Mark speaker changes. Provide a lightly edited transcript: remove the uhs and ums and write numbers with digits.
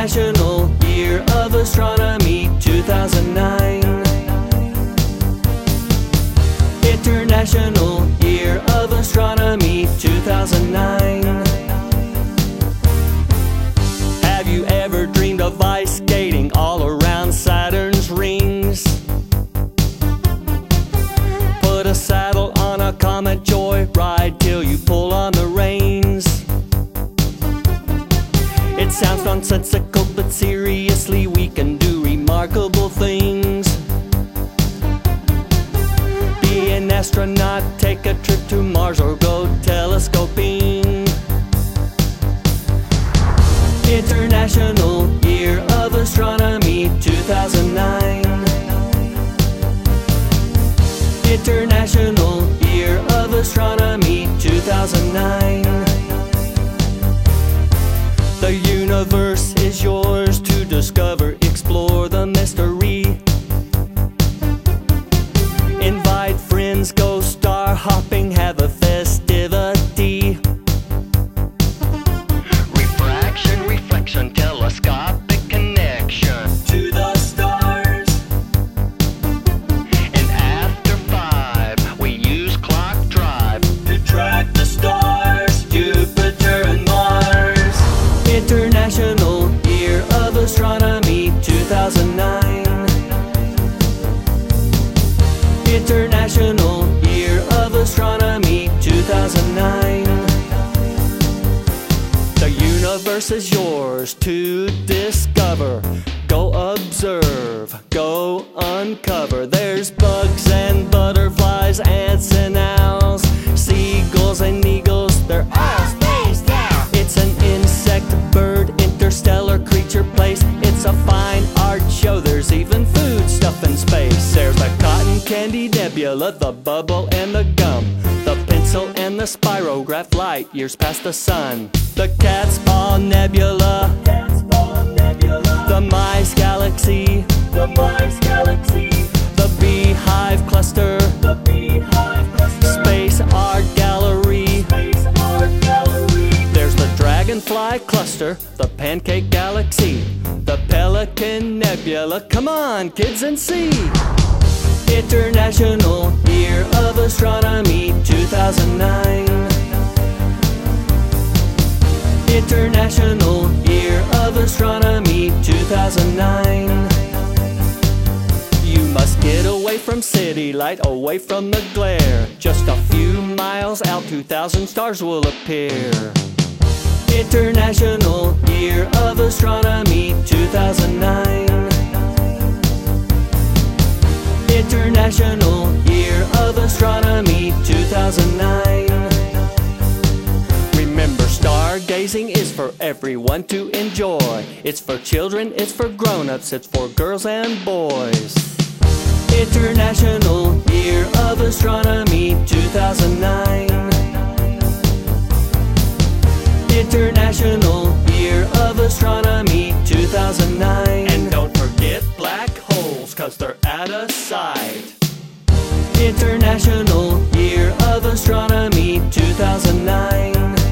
Speaker 1: International Year of Astronomy 2009. International Year of Astronomy 2009. Have you ever dreamed of ice skating all around Saturn's rings? Put a saddle on a Comet joyride till you pull on the reins. It sounds nonsensical, but seriously we can do remarkable things. Be an astronaut, take a trip to Mars, or go telescoping. International Year of Astronomy 2009. International Year of Astronomy 2009. The universe is yours to discover, explore the mystery. Invite friends, go star hopping, have a festivity. Refraction, reflection, telescopic connection to the stars. And after 5, we use clock drive to track the stars, Jupiter and Mars. International Year of Astronomy 2009. International Year of Astronomy 2009. The universe is yours to discover. Go observe, go uncover. There's bugs and butterflies, ants and owls, seagulls and eagles, they're all spaced out. It's an insect, bird, interstellar creature place. It's a fine art show, there's even food stuff in space. There's the cotton candy nebula, the bubble and the gum, the pencil and the spirograph, light years past the sun. The cat's paw nebula, the mice galaxy, the beehive cluster, space art gallery. There's the dragonfly cluster, the pancake galaxy, the pelican nebula. Come on, kids, and see. International Year of Astronomy 2009. International Year of Astronomy 2009. You must get away from city light, away from the glare. Just a few miles out, 2,000 stars will appear. International Year of Astronomy 2009. International Year of Astronomy 2009. Remember, stargazing is for everyone to enjoy. It's for children, it's for grown-ups, it's for girls and boys. International Year of Astronomy 2009. International Year of Astronomy 2009. And don't forget black holes, 'cause they're out of sight. International Year of Astronomy 2009.